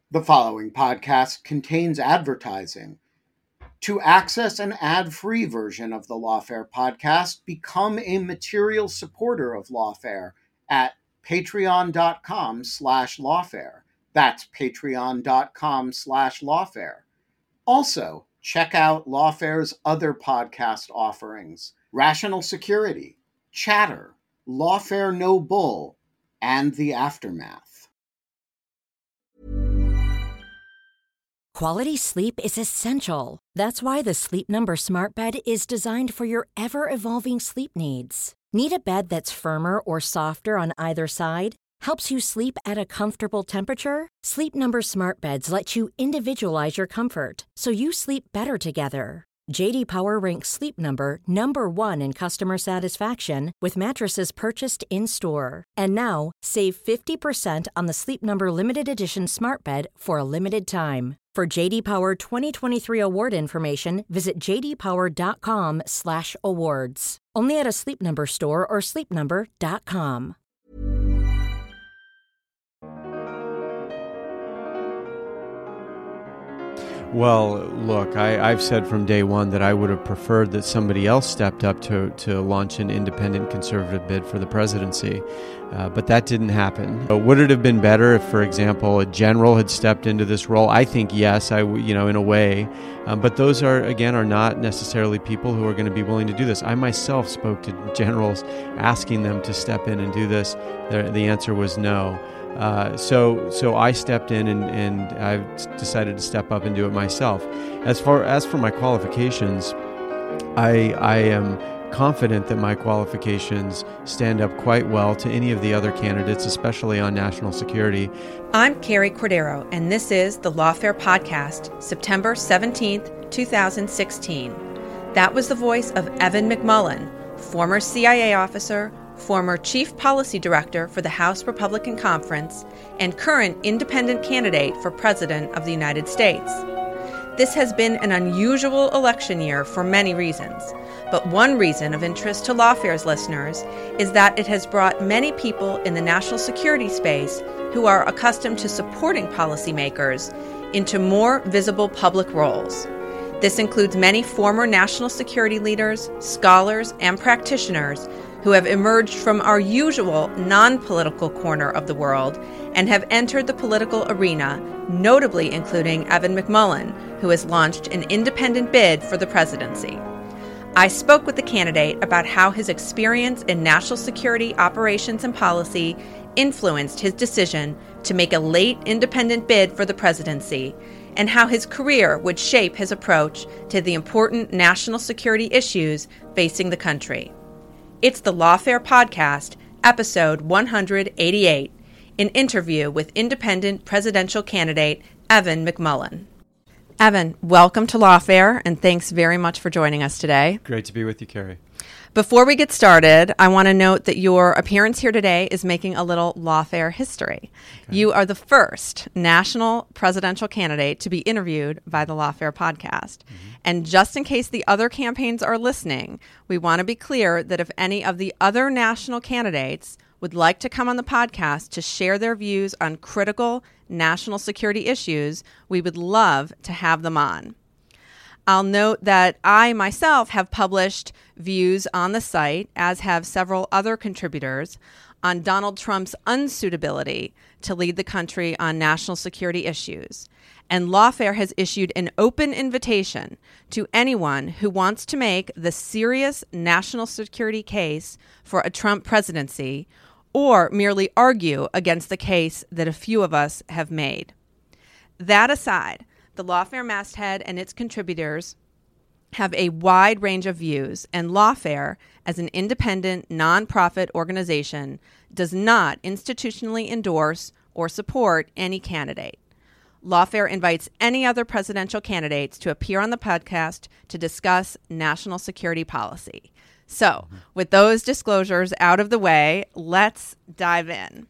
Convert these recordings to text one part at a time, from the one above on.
The following podcast contains advertising. To access an ad-free version of the Lawfare podcast, become a material supporter of Lawfare at patreon.com/lawfare. That's patreon.com/lawfare. Also, check out Lawfare's other podcast offerings: Rational Security, Chatter, Lawfare No Bull, and The Aftermath. Quality sleep is essential. That's why the Sleep Number Smart Bed is designed for your ever-evolving sleep needs. Need a bed that's firmer or softer on either side? Helps you sleep at a comfortable temperature? Sleep Number Smart Beds let you individualize your comfort, so you sleep better together. J.D. Power ranks Sleep Number number 1 in customer satisfaction with mattresses purchased in-store. And now, save 50% on the Sleep Number Limited Edition Smart Bed for a limited time. For J.D. Power 2023 award information, visit jdpower.com/awards. Only at a Sleep Number store or sleepnumber.com. Well, look, I've said from day one that I would have preferred that somebody else stepped up to launch an independent conservative bid for the presidency, but that didn't happen. Would it have been better if, for example, a general had stepped into this role? I think yes, in a way, but those are not necessarily people who are going to be willing to do this. I myself spoke to generals asking them to step in and do this. The answer was no. So I stepped in and I've decided to step up and do it myself. As for my qualifications, I am confident that my qualifications stand up quite well to any of the other candidates, especially on national security. I'm Carrie Cordero, and this is the Lawfare Podcast, September 17th, 2016. That was the voice of Evan McMullin, former CIA officer, former Chief Policy Director for the House Republican Conference, and current independent candidate for President of the United States. This has been an unusual election year for many reasons, but one reason of interest to Lawfare's listeners is that it has brought many people in the national security space who are accustomed to supporting policymakers into more visible public roles. This includes many former national security leaders, scholars, and practitioners who have emerged from our usual non-political corner of the world and have entered the political arena, notably including Evan McMullin, who has launched an independent bid for the presidency. I spoke with the candidate about how his experience in national security operations and policy influenced his decision to make a late independent bid for the presidency, and how his career would shape his approach to the important national security issues facing the country. It's the Lawfare Podcast, episode 188, an interview with independent presidential candidate Evan McMullin. Evan, welcome to Lawfare, and thanks very much for joining us today. Great to be with you, Carrie. Before we get started, I want to note that your appearance here today is making a little Lawfare history. Okay. You are the first national presidential candidate to be interviewed by the Lawfare Podcast. Mm-hmm. And just in case the other campaigns are listening, we want to be clear that if any of the other national candidates would like to come on the podcast to share their views on critical national security issues, we would love to have them on. I'll note that I myself have published views on the site, as have several other contributors, on Donald Trump's unsuitability to lead the country on national security issues. And Lawfare has issued an open invitation to anyone who wants to make the serious national security case for a Trump presidency or merely argue against the case that a few of us have made. That aside, the Lawfare masthead and its contributors have a wide range of views, and Lawfare, as an independent, nonprofit organization, does not institutionally endorse or support any candidate. Lawfare invites any other presidential candidates to appear on the podcast to discuss national security policy. So, with those disclosures out of the way, let's dive in.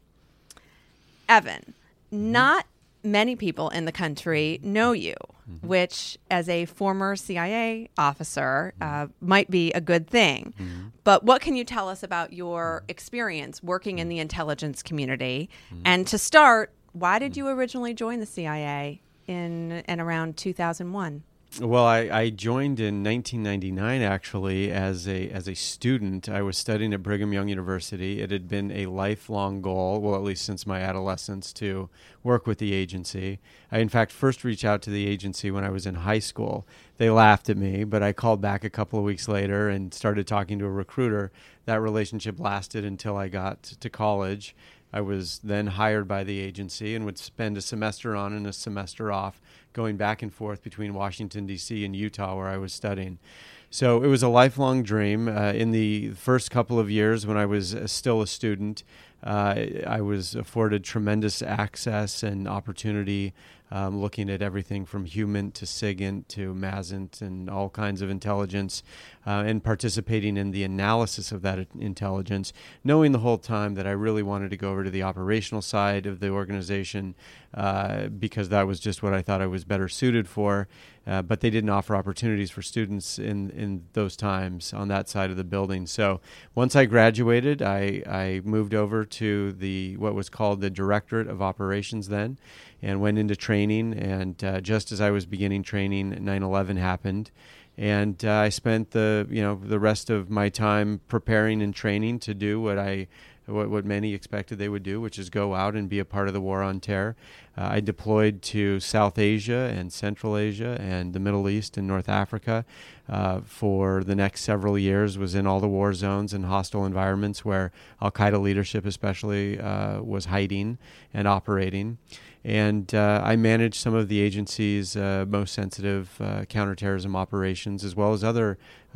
Evan, not many people in the country know you, which, as a former CIA officer, might be a good thing. But what can you tell us about your experience working in the intelligence community? And to start, Why did you originally join the CIA in and around 2001? Well, I joined in 1999, actually, as a student. I was studying at Brigham Young University. It had been a lifelong goal, well, at least since my adolescence, to work with the agency. I, in fact, first reached out to the agency when I was in high school. They laughed at me, but I called back a couple of weeks later and started talking to a recruiter. That relationship lasted until I got to college. I was then hired by the agency and would spend a semester on and a semester off, going back and forth between Washington, D.C. and Utah, where I was studying. So it was a lifelong dream. In the first couple of years when I was still a student, I was afforded tremendous access and opportunity, looking at everything from HUMINT to SIGINT to MASINT and all kinds of intelligence, and participating in the analysis of that intelligence, knowing the whole time that I really wanted to go over to the operational side of the organization, because that was just what I thought I was better suited for. But they didn't offer opportunities for students in those times on that side of the building. So once I graduated, I moved over to what was called the Directorate of Operations then, and went into training. And just as I was beginning training, 9/11 happened. And I spent the rest of my time preparing and training to do what many expected they would do, which is go out and be a part of the war on terror. I deployed to South Asia and Central Asia and the Middle East and North Africa for the next several years, was in all the war zones and hostile environments where Al-Qaeda leadership especially was hiding and operating. And I managed some of the agency's most sensitive counterterrorism operations, as well as other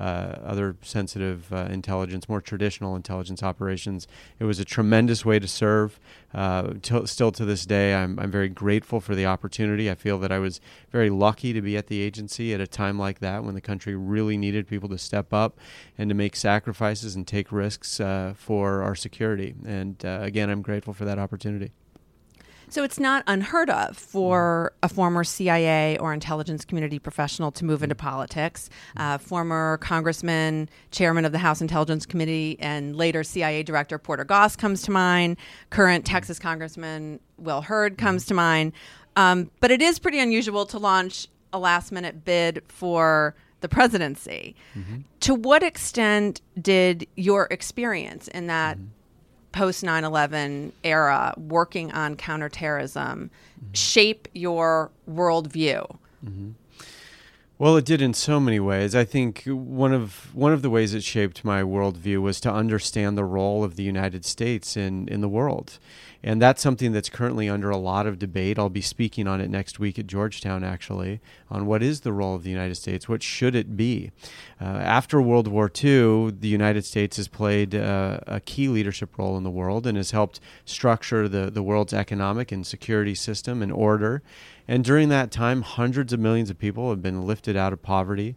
sensitive intelligence, more traditional intelligence operations. It was a tremendous way to serve. Still to this day, I'm very grateful for the opportunity. I feel that I was very lucky to be at the agency at a time like that, when the country really needed people to step up and to make sacrifices and take risks for our security. And again, I'm grateful for that opportunity. So it's not unheard of for a former CIA or intelligence community professional to move into politics. Former Congressman, Chairman of the House Intelligence Committee, and later CIA Director Porter Goss comes to mind. Current Texas Congressman Will Hurd comes to mind. But it is pretty unusual to launch a last-minute bid for the presidency. Mm-hmm. To what extent did your experience in that post 9/11 era working on counterterrorism shape your worldview? Mm-hmm. Well, it did in so many ways. I think one of the ways it shaped my worldview was to understand the role of the United States in the world. And that's something that's currently under a lot of debate. I'll be speaking on it next week at Georgetown, actually, on what is the role of the United States, what should it be. After World War II, the United States has played a key leadership role in the world and has helped structure the world's economic and security system and order. And during that time, hundreds of millions of people have been lifted out of poverty.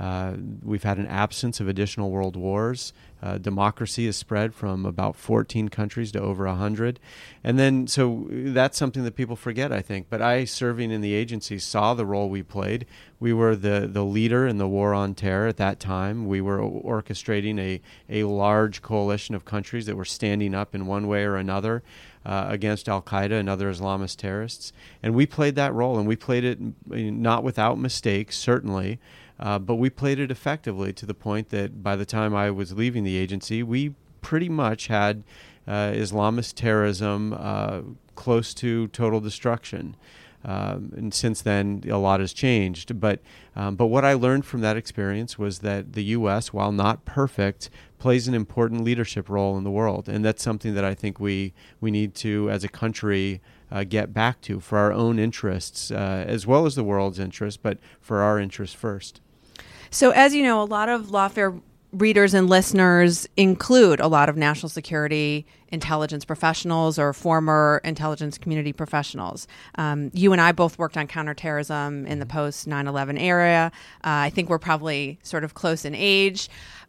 We've had an absence of additional world wars. Democracy has spread from about 14 countries to over 100. And then, so that's something that people forget, I think. But I, serving in the agency, saw the role we played. We were the leader in the war on terror at that time. We were orchestrating a large coalition of countries that were standing up in one way or another against Al-Qaeda and other Islamist terrorists. And we played that role, and we played it not without mistakes, certainly. But we played it effectively, to the point that by the time I was leaving the agency, we pretty much had Islamist terrorism close to total destruction. And since then, a lot has changed. But what I learned from that experience was that the U.S., while not perfect, plays an important leadership role in the world. And that's something that I think we need to, as a country, get back to for our own interests, as well as the world's interests, but for our interests first. So as you know, a lot of Lawfare readers and listeners include a lot of national security intelligence professionals or former intelligence community professionals. You and I both worked on counterterrorism in the post 9/11 era. I think we're probably sort of close in age.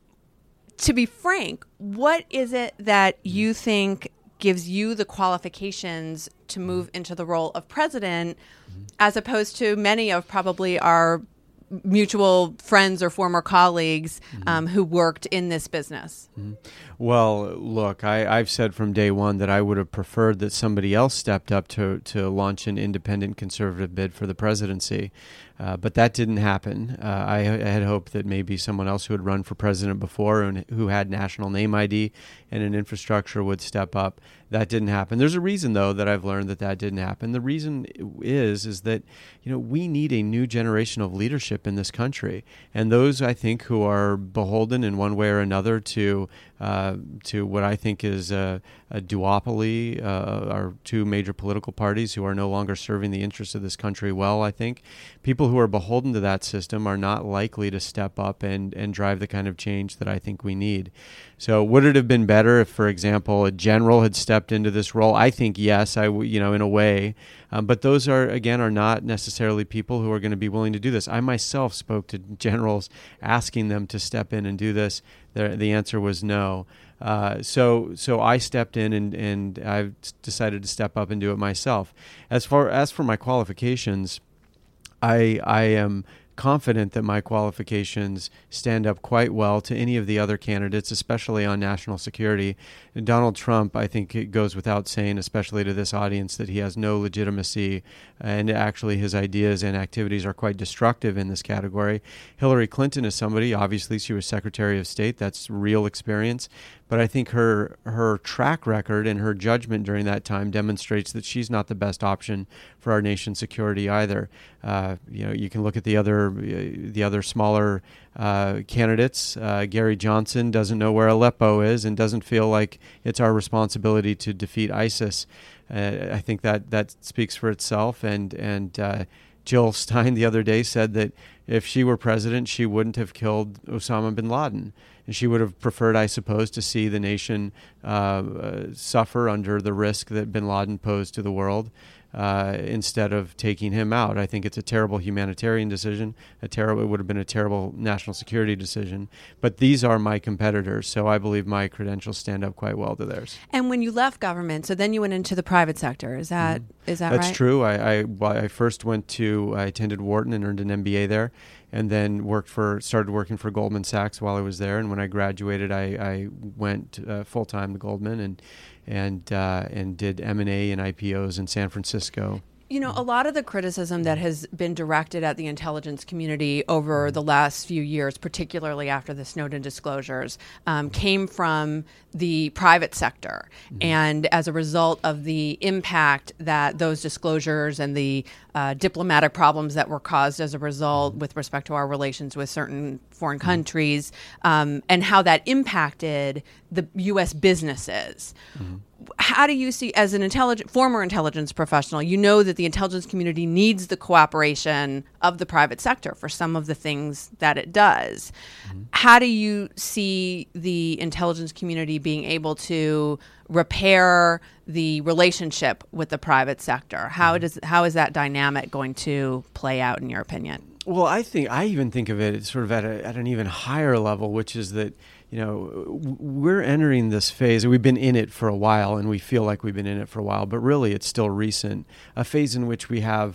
To be frank, what is it that you think gives you the qualifications to move into the role of president, as opposed to many of probably our mutual friends or former colleagues who worked in this business? Well, look, I've said from day one that I would have preferred that somebody else stepped up to launch an independent conservative bid for the presidency. But that didn't happen. I had hoped that maybe someone else who had run for president before and who had national name ID and an infrastructure would step up. That didn't happen. There's a reason, though, that I've learned that didn't happen. The reason is that, we need a new generation of leadership in this country. And those, I think, who are beholden in one way or another to what I think is a duopoly, our two major political parties who are no longer serving the interests of this country well, I think. People who are beholden to that system are not likely to step up and drive the kind of change that I think we need. So would it have been better if, for example, a general had stepped into this role? I think yes, in a way. But those are not necessarily people who are going to be willing to do this. I myself spoke to generals asking them to step in and do this. The answer was no. So I stepped in and I've decided to step up and do it myself. As for my qualifications, I am confident that my qualifications stand up quite well to any of the other candidates, especially on national security. Donald Trump, I think it goes without saying, especially to this audience, that he has no legitimacy, and actually his ideas and activities are quite destructive in this category. Hillary Clinton is somebody, obviously she was Secretary of State, that's real experience, but I think her track record and her judgment during that time demonstrates that she's not the best option for our nation's security either. You can look at the other smaller candidates. Gary Johnson doesn't know where Aleppo is and doesn't feel like it's our responsibility to defeat ISIS. I think that speaks for itself. And Jill Stein the other day said that if she were president, she wouldn't have killed Osama bin Laden. And she would have preferred, I suppose, to see the nation suffer under the risk that bin Laden posed to the world instead of taking him out. I think it's a terrible humanitarian decision. It would have been a terrible national security decision. But these are my competitors, so I believe my credentials stand up quite well to theirs. And when you left government, so then you went into the private sector. Is that right? That's true. I first I attended Wharton and earned an MBA there, and then started working for Goldman Sachs while I was there. And when I graduated, I went full time to Goldman and did M&A and IPOs in San Francisco. A lot of the criticism that has been directed at the intelligence community over the last few years, particularly after the Snowden disclosures, came from the private sector. And as a result of the impact that those disclosures and the diplomatic problems that were caused as a result with respect to our relations with certain foreign countries, and how that impacted the U.S. businesses. How do you see, as an former intelligence professional, that the intelligence community needs the cooperation of the private sector for some of the things that it does. How do you see the intelligence community being able to repair the relationship with the private sector? How is that dynamic going to play out, in your opinion? Well, I even think of it sort of at an even higher level, which is that we're entering this phase. We've been in it for a while, and we feel like we've been in it for a while, but really it's still recent. A phase in which we have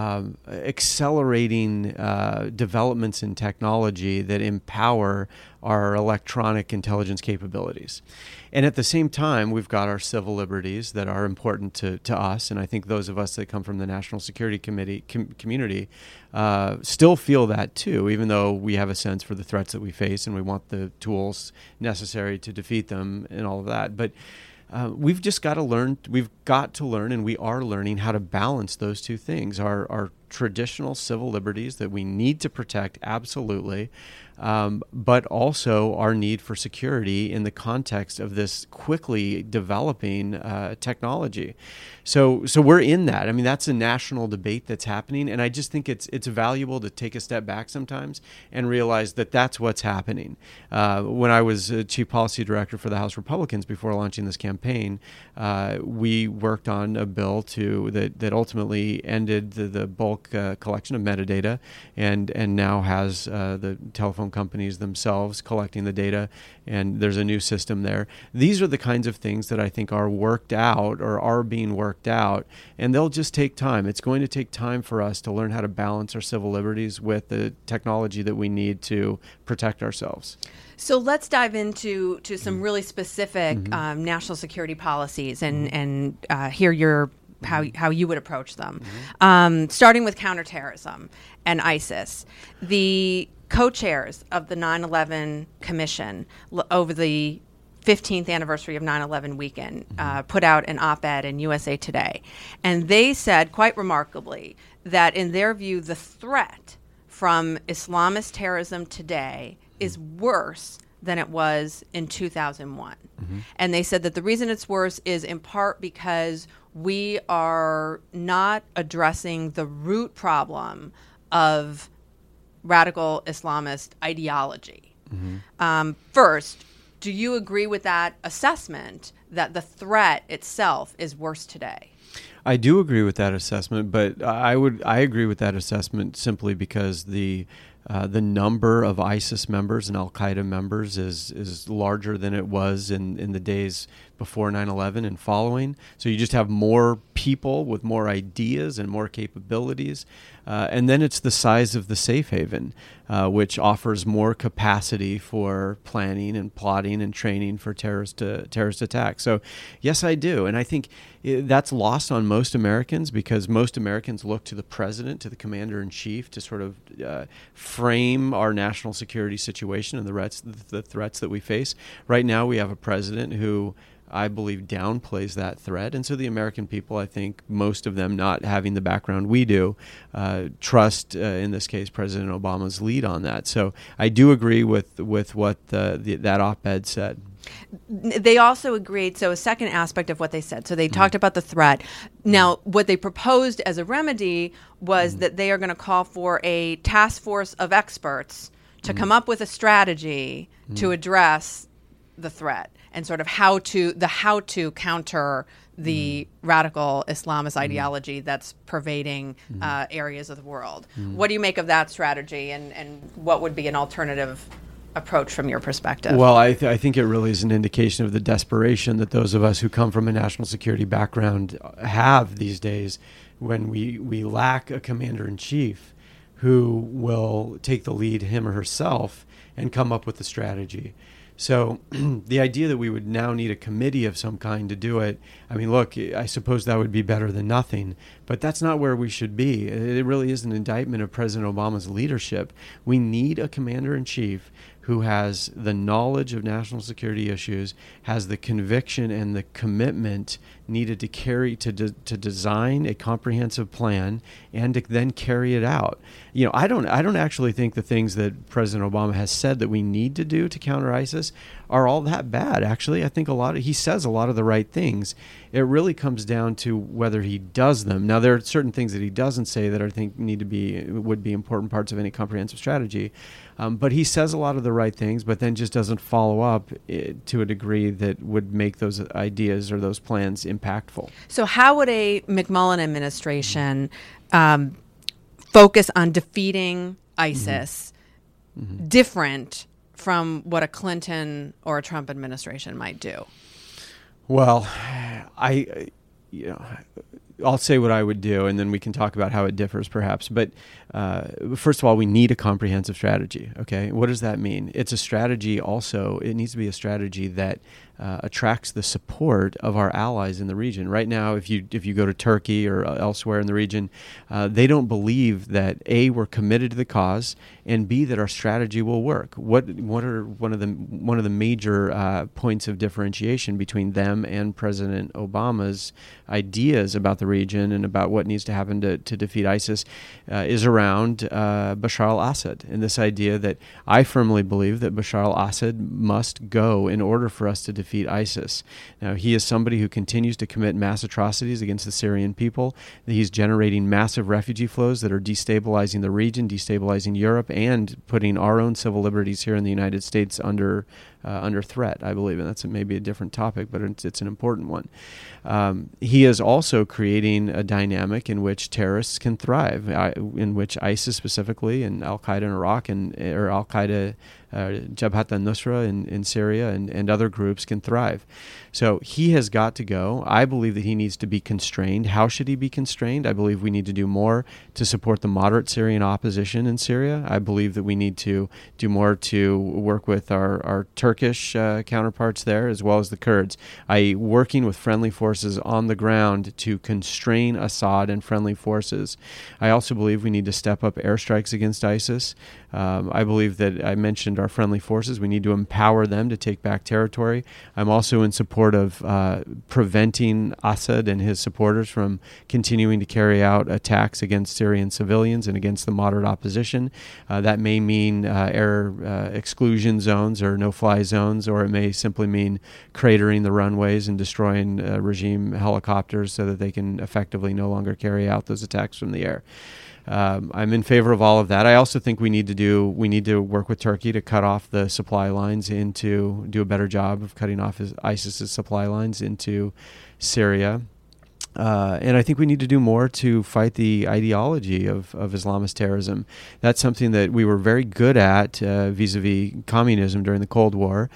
accelerating developments in technology that empower our electronic intelligence capabilities. And at the same time, we've got our civil liberties that are important to us. And I think those of us that come from the National Security community still feel that too, even though we have a sense for the threats that we face and we want the tools necessary to defeat them and all of that. But we've just got to learn. We've got to learn, and we are learning how to balance those two things: our traditional civil liberties that we need to protect, absolutely, but also our need for security in the context of this quickly developing technology. So we're in that. I mean, that's a national debate that's happening, and I just think it's valuable to take a step back sometimes and realize that that's what's happening. When I was Chief Policy Director for the House Republicans before launching this campaign, we worked on a bill that ultimately ended the bulk bulk collection of metadata, and now has the telephone companies themselves collecting the data, and there's a new system there. These are the kinds of things that I think are worked out or are being worked out, and they'll just take time. It's going to take time for us to learn how to balance our civil liberties with the technology that we need to protect ourselves. So let's dive into some really specific national security policies and hear how you would approach them. Starting with counterterrorism and ISIS. The co-chairs of the 9/11 Commission over the 15th anniversary of 9/11 weekend put out an op-ed in USA Today. And they said, quite remarkably, that in their view, the threat from Islamist terrorism today is worse than it was in 2001. And they said that the reason it's worse is in part because we are not addressing the root problem of radical Islamist ideology. First, do you agree with that assessment that the threat itself is worse today? I do agree with that assessment, but I agree with that assessment simply because the number of ISIS members and Al-Qaeda members is larger than it was in the days before 9/11 and following. So you just have more people with more ideas and more capabilities. And then it's the size of the safe haven, which offers more capacity for planning and plotting and training for terrorist attacks. So yes, I do. And I think that's lost on most Americans because most Americans look to the president, to the commander-in-chief to sort of frame our national security situation and the threats that we face. Right now we have a president who I believe downplays that threat. And so the American people, I think most of them not having the background we do, trust, in this case, President Obama's lead on that. So I do agree with what that op-ed said. They also agreed, so a second aspect of what they said, so they talked about the threat. Now, what they proposed as a remedy was that they are going to call for a task force of experts to come up with a strategy to address the threat and sort of how to counter the radical Islamist ideology that's pervading areas of the world. What do you make of that strategy, and what would be an alternative approach from your perspective? Well, I think it really is an indication of the desperation that those of us who come from a national security background have these days when we lack a commander-in-chief who will take the lead, him or herself, and come up with a strategy. So the idea that we would now need a committee of some kind to do it, I mean, look, I suppose that would be better than nothing, but that's not where we should be. It really is an indictment of President Obama's leadership. We need a commander-in-chief who has the knowledge of national security issues, has the conviction and the commitment needed to design a comprehensive plan and to then carry it out. You know, I don't actually think the things that President Obama has said that we need to do to counter ISIS are all that bad. Actually, I think he says a lot of the right things. It really comes down to whether he does them. Now, there are certain things that he doesn't say that I think would be important parts of any comprehensive strategy. But he says a lot of the right things, but then just doesn't follow up to a degree that would make those ideas or those plans impactful. So how would a McMullen administration focus on defeating ISIS different from what a Clinton or a Trump administration might do? Well, I'll say what I would do, and then we can talk about how it differs, perhaps. But first of all, we need a comprehensive strategy. Okay, what does that mean? It's a strategy. Also, it needs to be a strategy that attracts the support of our allies in the region. Right now, if you go to Turkey or elsewhere in the region, they don't believe that A, we're committed to the cause, and B, that our strategy will work. What are one of the major points of differentiation between them and President Obama's ideas about the region and about what needs to happen to defeat ISIS is around Bashar al-Assad, and this idea that I firmly believe that Bashar al-Assad must go in order for us to defeat ISIS. Now, he is somebody who continues to commit mass atrocities against the Syrian people. He's generating massive refugee flows that are destabilizing the region, destabilizing Europe, and putting our own civil liberties here in the United States under under threat, I believe, and that's maybe a different topic, but it's an important one. He is also creating a dynamic in which terrorists can thrive, in which ISIS specifically, and Al-Qaeda in Iraq, or Al-Qaeda, Jabhat al-Nusra in Syria, and other groups can thrive. So he has got to go. I believe that he needs to be constrained. How should he be constrained? I believe we need to do more to support the moderate Syrian opposition in Syria. I believe that we need to do more to work with our Turkish counterparts there, as well as the Kurds. Working with friendly forces on the ground to constrain Assad and friendly forces. I also believe we need to step up airstrikes against ISIS. I believe that I mentioned our friendly forces. We need to empower them to take back territory. I'm also in support of preventing Assad and his supporters from continuing to carry out attacks against Syrian civilians and against the moderate opposition. That may mean air exclusion zones or no-fly zones, or it may simply mean cratering the runways and destroying regime helicopters so that they can effectively no longer carry out those attacks from the air. I'm in favor of all of that. I also think we need to work with Turkey to cut off the supply lines do a better job of cutting off ISIS's supply lines into Syria. And I think we need to do more to fight the ideology of Islamist terrorism. That's something that we were very good at vis-a-vis communism during the Cold War.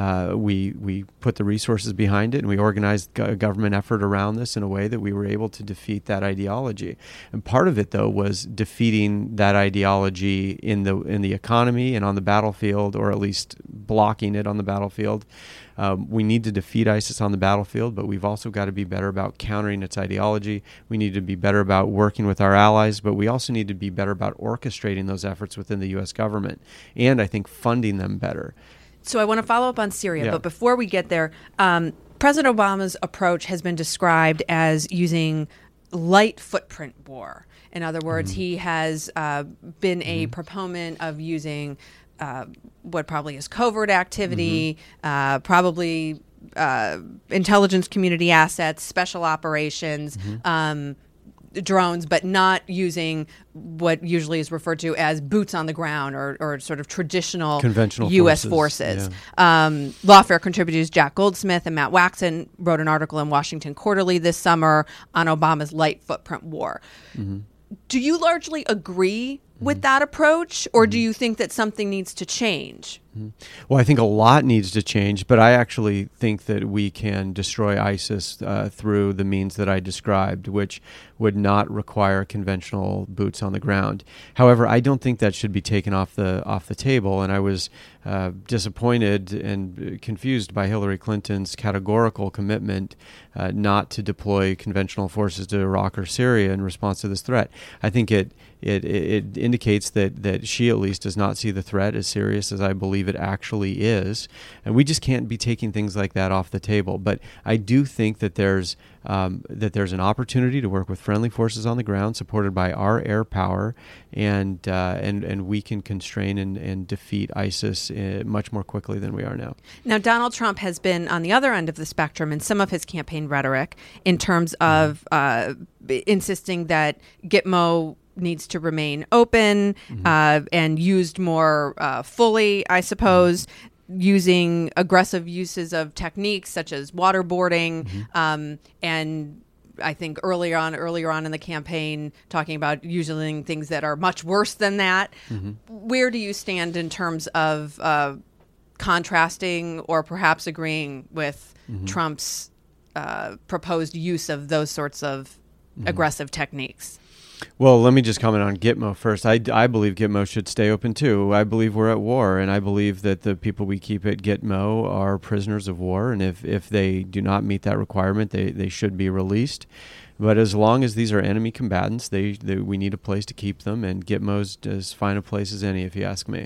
We put the resources behind it, and we organized a government effort around this in a way that we were able to defeat that ideology. And part of it, though, was defeating that ideology in the economy and on the battlefield, or at least blocking it on the battlefield. We need to defeat ISIS on the battlefield, but we've also got to be better about countering its ideology. We need to be better about working with our allies, but we also need to be better about orchestrating those efforts within the U.S. government, and I think funding them better. So I want to follow up on Syria, but before we get there, President Obama's approach has been described as using light footprint war. In other words, he has been a proponent of using what probably is covert activity, probably intelligence community assets, special operations, drones, but not using what usually is referred to as boots on the ground or sort of traditional conventional U.S. forces. Lawfare contributors Jack Goldsmith and Matt Waxon wrote an article in Washington Quarterly this summer on Obama's light footprint war. Do you largely agree with that approach, or do you think that something needs to change? Well, I think a lot needs to change, but I actually think that we can destroy ISIS through the means that I described, which would not require conventional boots on the ground. However, I don't think that should be taken off the table, and I was disappointed and confused by Hillary Clinton's categorical commitment not to deploy conventional forces to Iraq or Syria in response to this threat. I think it indicates that she at least does not see the threat as serious as I believe it actually is, and we just can't be taking things like that off the table. But I do think that there's an opportunity to work with friendly forces on the ground, supported by our air power, and we can constrain and defeat ISIS much more quickly than we are now. Now, Donald Trump has been on the other end of the spectrum in some of his campaign rhetoric in terms of insisting that Gitmo needs to remain open and used more fully, I suppose, using aggressive uses of techniques such as waterboarding, and I think earlier on in the campaign talking about using things that are much worse than that. Where do you stand in terms of contrasting or perhaps agreeing with Trump's proposed use of those sorts of aggressive techniques? Well, let me just comment on Gitmo first. I believe Gitmo should stay open too. I believe we're at war, and I believe that the people we keep at Gitmo are prisoners of war, and if they do not meet that requirement, they should be released. But as long as these are enemy combatants, we need a place to keep them, and Gitmo's as fine a place as any, if you ask me.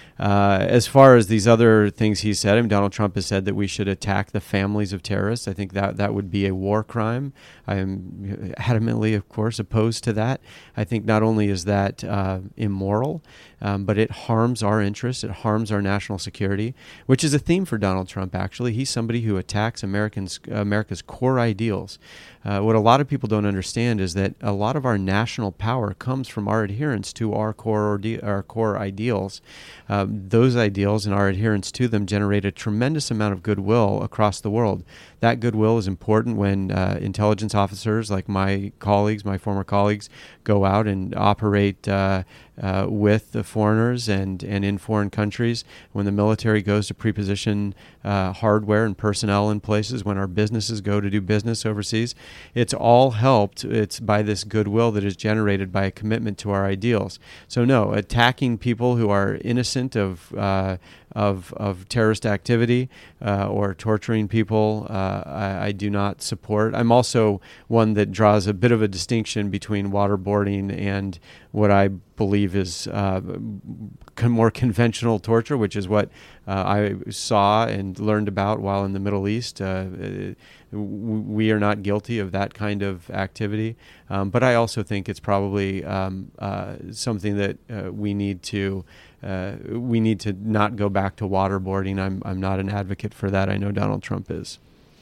As far as these other things he said, Donald Trump has said that we should attack the families of terrorists. I think that would be a war crime. I am adamantly, of course, opposed to that. I think not only is that immoral, but it harms our interests. It harms our national security, which is a theme for Donald Trump, actually. He's somebody who attacks America's core ideals. What a lot of people don't understand is that a lot of our national power comes from our adherence to our core ideals. those ideals and our adherence to them generate a tremendous amount of goodwill across the world. That goodwill is important when intelligence officers like my former colleagues, go out and operate with the foreigners and in foreign countries, when the military goes to preposition hardware and personnel in places, when our businesses go to do business overseas. It's all helped. It's by this goodwill that is generated by a commitment to our ideals. So no, attacking people who are innocent of terrorist activity or torturing people, I do not support. I'm also one that draws a bit of a distinction between waterboarding and what I believe is more conventional torture, which is what I saw and learned about while in the Middle East. We are not guilty of that kind of activity, but I also think it's probably something that we need to not go back to waterboarding. I'm not an advocate for that. I know Donald Trump is.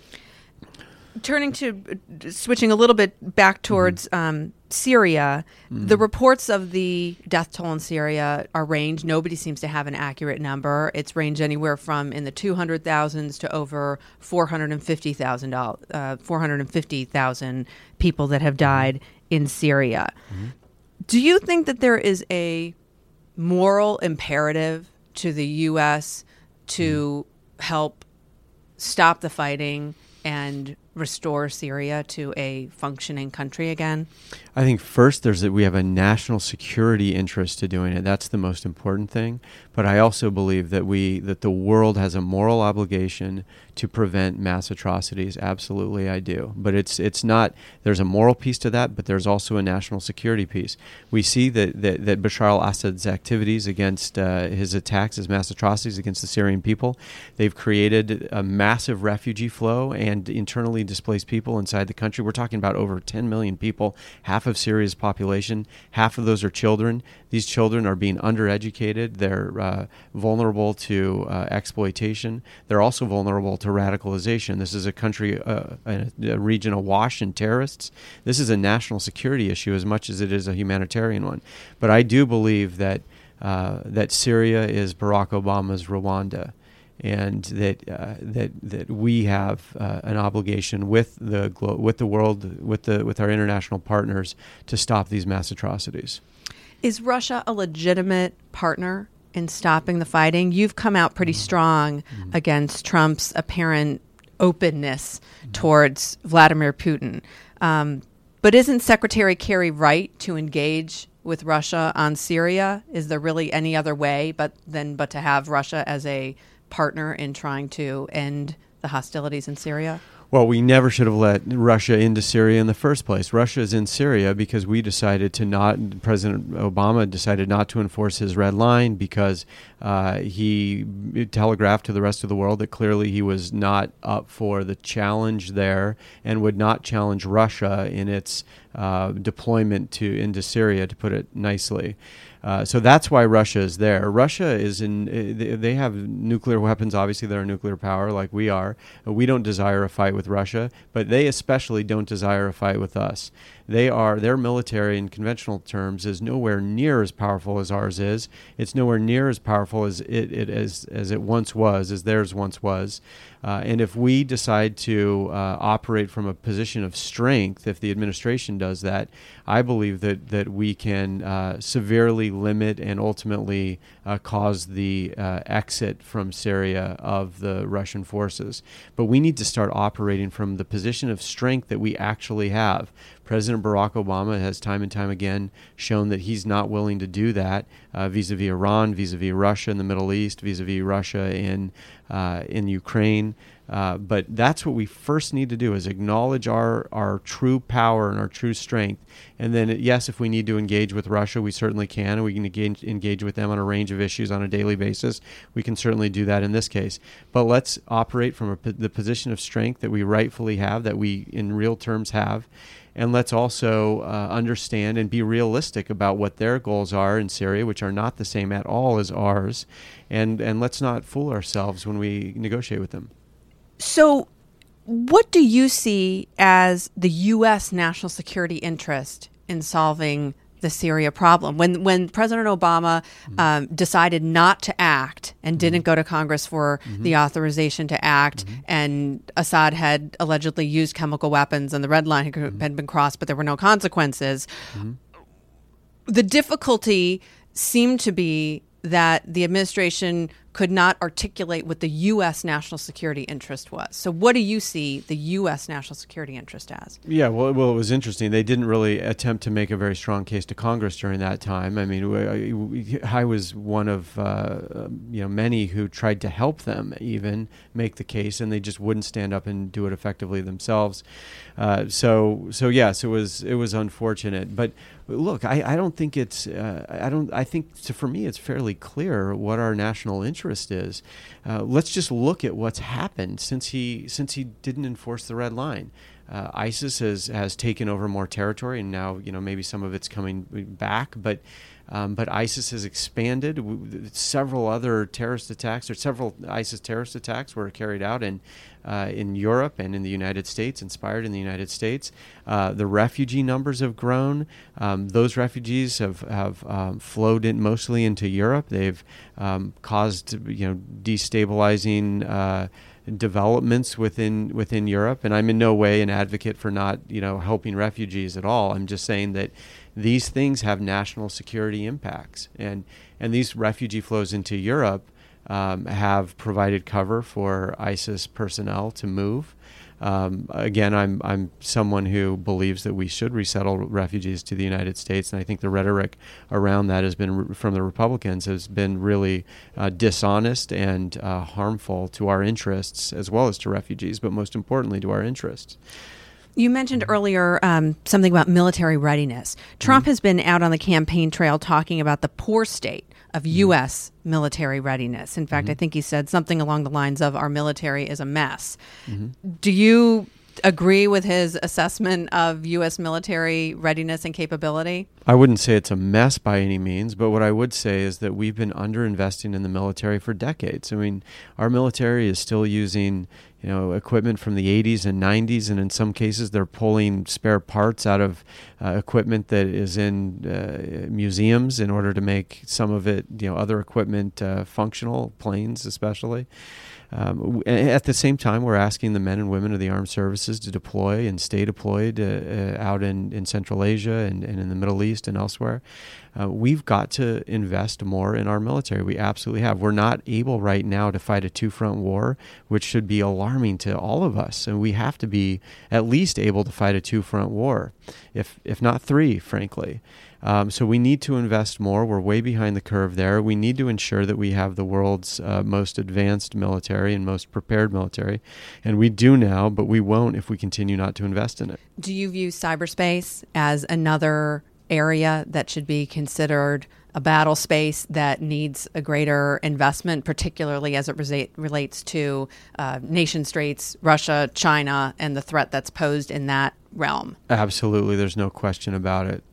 Switching a little bit back towards Syria, the reports of the death toll in Syria are ranged. Nobody seems to have an accurate number. It's ranged anywhere from in the 200,000s to over 450,000 people that have died in Syria. Do you think that there is a moral imperative to the U.S. to help stop the fighting and restore Syria to a functioning country again? I think first we have a national security interest to doing it. That's the most important thing. But I also believe that the world has a moral obligation to prevent mass atrocities. Absolutely, I do. But it's not. There's a moral piece to that, but there's also a national security piece. We see that Bashar al-Assad's activities against his attacks, his mass atrocities against the Syrian people, they've created a massive refugee flow and internally displaced people inside the country. We're talking about over 10 million people, half of Syria's population. Half of those are children. These children are being undereducated. They're vulnerable to exploitation. They're also vulnerable to radicalization. This is a country, a region awash in terrorists. This is a national security issue as much as it is a humanitarian one. But I do believe that Syria is Barack Obama's Rwanda, and that we have an obligation with the world, with our international partners, to stop these mass atrocities. Is Russia a legitimate partner in stopping the fighting? You've come out pretty strong against Trump's apparent openness towards Vladimir Putin. But isn't Secretary Kerry right to engage with Russia on Syria? Is there really any other way but to have Russia as a partner in trying to end the hostilities in Syria? Well, we never should have let Russia into Syria in the first place. Russia is in Syria because President Obama decided not to enforce his red line, because he telegraphed to the rest of the world that clearly he was not up for the challenge there and would not challenge Russia in its deployment into Syria, to put it nicely. So that's why Russia is there. Russia is they have nuclear weapons. Obviously, they're a nuclear power like we are. We don't desire a fight with Russia, but they especially don't desire a fight with us. Their military in conventional terms is nowhere near as powerful as ours is. It's nowhere near as powerful as it once was, as theirs once was. And if we decide to operate from a position of strength, if the administration does that, I believe that we can severely limit and ultimately cause the exit from Syria of the Russian forces. But we need to start operating from the position of strength that we actually have. President Barack Obama has time and time again shown that he's not willing to do that vis-a-vis Iran, vis-a-vis Russia in the Middle East, vis-a-vis Russia in Ukraine. But that's what we first need to do, is acknowledge our true power and our true strength. And then, yes, if we need to engage with Russia, we certainly can, and we can engage with them on a range of issues on a daily basis. We can certainly do that in this case. But let's operate from the position of strength that we rightfully have, that we in real terms have. And let's also understand and be realistic about what their goals are in Syria, which are not the same at all as ours. And let's not fool ourselves when we negotiate with them. So what do you see as the U.S. national security interest in solving the Syria problem. When President Obama decided not to act and didn't go to Congress for the authorization to act, and Assad had allegedly used chemical weapons and the red line had been crossed, but there were no consequences, the difficulty seemed to be that the administration could not articulate what the U.S. national security interest was. So what do you see the U.S. national security interest as? Yeah, well, it was interesting. They didn't really attempt to make a very strong case to Congress during that time. I mean, I was one of many who tried to help them even make the case, and they just wouldn't stand up and do it effectively themselves. So yes, it was unfortunate. But look, I don't think it's I think for me it's fairly clear what our national interest is. Let's just look at what's happened since he didn't enforce the red line. ISIS has taken over more territory, and now maybe some of it's coming back, but ISIS has expanded. Several other terrorist attacks, or several ISIS terrorist attacks, were carried out in Europe and in the United States, inspired in the United States. The refugee numbers have grown. Those refugees have flowed in mostly into Europe. They've caused destabilizing developments within Europe. And I'm in no way an advocate for not helping refugees at all. I'm just saying that these things have national security impacts, and these refugee flows into Europe have provided cover for ISIS personnel to move. Again, I'm someone who believes that we should resettle refugees to the United States, and I think the rhetoric around that has been, from the Republicans, has been really dishonest and harmful to our interests, as well as to refugees, but most importantly to our interests. You mentioned earlier something about military readiness. Trump has been out on the campaign trail talking about the poor state of U.S. military readiness. In fact, I think he said something along the lines of, our military is a mess. Do you agree with his assessment of U.S. military readiness and capability? I wouldn't say it's a mess by any means, but what I would say is that we've been underinvesting in the military for decades. I mean, our military is still using equipment from the 80s and 90s, and in some cases they're pulling spare parts out of equipment that is in museums in order to make some of it, other equipment functional, planes especially. At the same time, we're asking the men and women of the armed services to deploy and stay deployed out in Central Asia and in the Middle East and elsewhere. We've got to invest more in our military. We absolutely have. We're not able right now to fight a two-front war, which should be alarming to all of us. And we have to be at least able to fight a two-front war, if not three, frankly. So we need to invest more. We're way behind the curve there. We need to ensure that we have the world's most advanced military and most prepared military. And we do now, but we won't if we continue not to invest in it. Do you view cyberspace as another area that should be considered a battle space that needs a greater investment, particularly as it relates to nation states, Russia, China, and the threat that's posed in that realm? Absolutely. There's no question about it.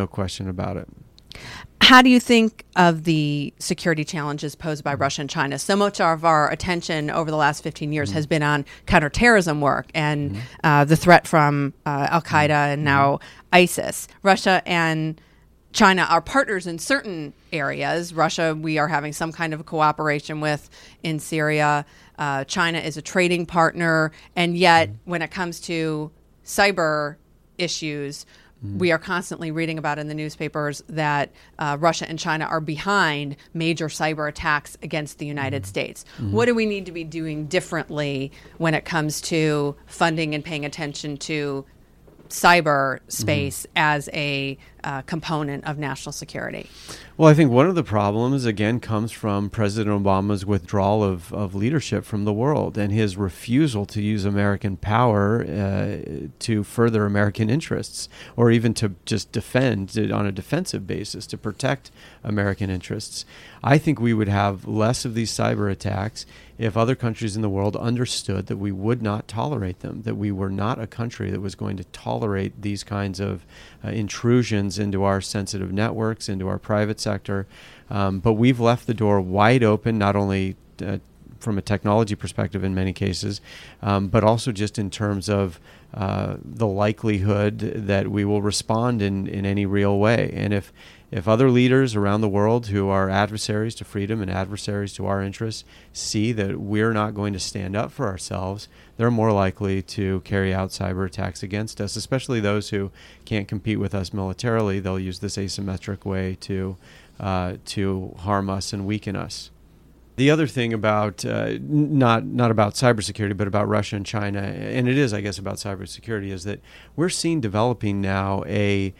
How do you think of the security challenges posed by Russia and China? So much of our attention over the last 15 years has been on counterterrorism work and the threat from Al-Qaeda and now ISIS. Russia and China are partners in certain areas. Russia, we are having some kind of cooperation with in Syria. China is a trading partner. And yet, when it comes to cyber issues, we are constantly reading about in the newspapers that Russia and China are behind major cyber attacks against the United States. What do we need to be doing differently when it comes to funding and paying attention to cyberspace as a component of national security? Well, I think one of the problems, again, comes from President Obama's withdrawal of leadership from the world and his refusal to use American power to further American interests, or even to just defend on a defensive basis to protect American interests. I think we would have less of these cyber attacks if other countries in the world understood that we would not tolerate them, that we were not a country that was going to tolerate these kinds of intrusions into our sensitive networks, into our private sector. But we've left the door wide open, not only from a technology perspective in many cases, but also just in terms of the likelihood that we will respond in any real way. And if other leaders around the world who are adversaries to freedom and adversaries to our interests see that we're not going to stand up for ourselves, they're more likely to carry out cyber attacks against us, especially those who can't compete with us militarily. They'll use this asymmetric way to harm us and weaken us. The other thing about not about cybersecurity, but about Russia and China, and it is, I guess, about cybersecurity, is that we're seeing developing now a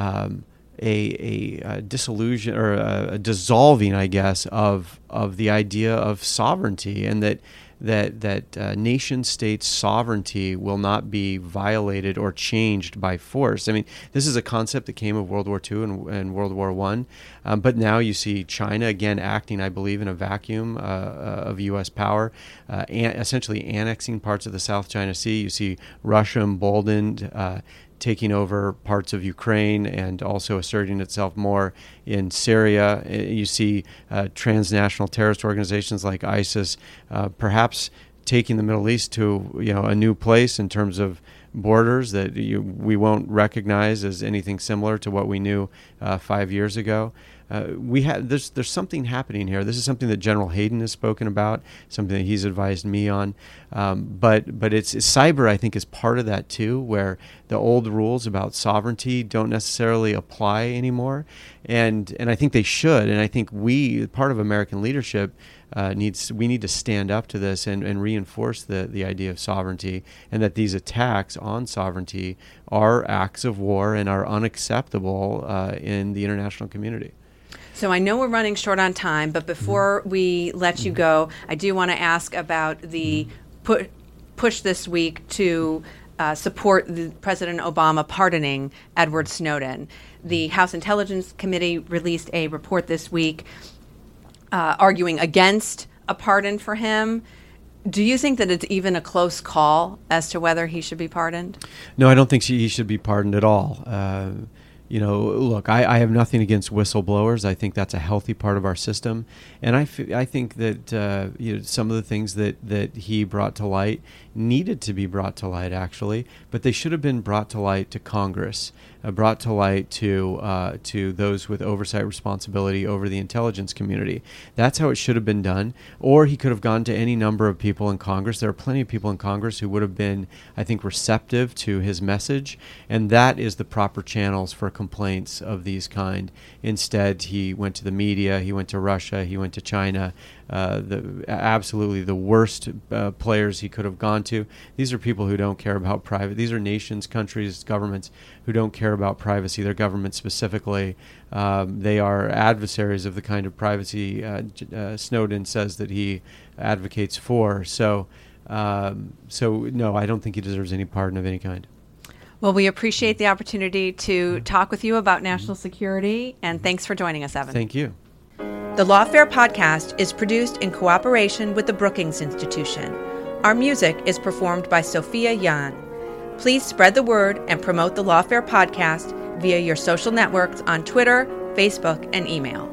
dissolution or a dissolving, I guess, of the idea of sovereignty, and that nation states' sovereignty will not be violated or changed by force. I mean, this is a concept that came of World War II and World War I, but now you see China again acting, I believe, in a vacuum of U.S. power, essentially annexing parts of the South China Sea. You see Russia emboldened, taking over parts of Ukraine and also asserting itself more in Syria. You see transnational terrorist organizations like ISIS perhaps taking the Middle East to a new place in terms of borders that we won't recognize as anything similar to what we knew 5 years ago. There's something happening here. This is something that General Hayden has spoken about, something that he's advised me on. But it's cyber, I think, is part of that too, where the old rules about sovereignty don't necessarily apply anymore, and I think they should. And I think part of American leadership, we need to stand up to this and reinforce the idea of sovereignty, and that these attacks on sovereignty are acts of war and are unacceptable in the international community. So I know we're running short on time, but before we let you go, I do want to ask about the push this week to support President Obama pardoning Edward Snowden. The House Intelligence Committee released a report this week arguing against a pardon for him. Do you think that it's even a close call as to whether he should be pardoned? No, I don't think he should be pardoned at all. Look, I have nothing against whistleblowers. I think that's a healthy part of our system. And I think that some of the things that he brought to light needed to be brought to light, actually, but they should have been brought to light to Congress, brought to light to those with oversight responsibility over the intelligence community. That's how it should have been done. Or he could have gone to any number of people in Congress. There are plenty of people in Congress who would have been, I think, receptive to his message, and that is the proper channels for complaints of these kind. Instead, he went to the media, he went to Russia, he went to China, absolutely the worst players he could have gone to. These are people who don't care about privacy. These are nations, countries, governments who don't care about privacy. Their government specifically. They are adversaries of the kind of privacy Snowden says that he advocates for. So no, I don't think he deserves any pardon of any kind. Well, we appreciate the opportunity to talk with you about national security, and thanks for joining us, Evan. Thank you. The Lawfare podcast is produced in cooperation with the Brookings Institution. Our music is performed by Sophia Yan. Please spread the word and promote the Lawfare podcast via your social networks on Twitter, Facebook, and email.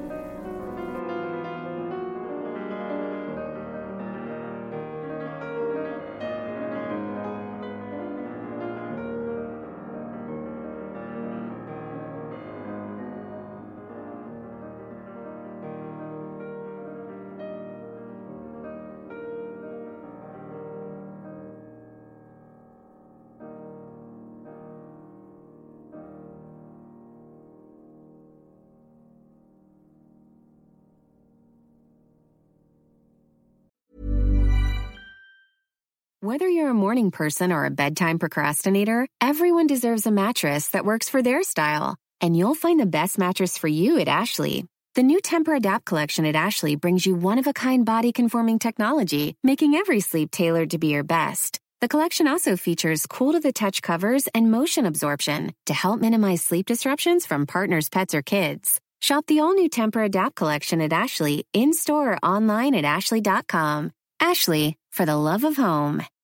Whether you're a morning person or a bedtime procrastinator, everyone deserves a mattress that works for their style. And you'll find the best mattress for you at Ashley. The new Tempur-Adapt collection at Ashley brings you one-of-a-kind body-conforming technology, making every sleep tailored to be your best. The collection also features cool-to-the-touch covers and motion absorption to help minimize sleep disruptions from partners, pets, or kids. Shop the all-new Tempur-Adapt collection at Ashley, in-store or online at ashley.com. Ashley, for the love of home.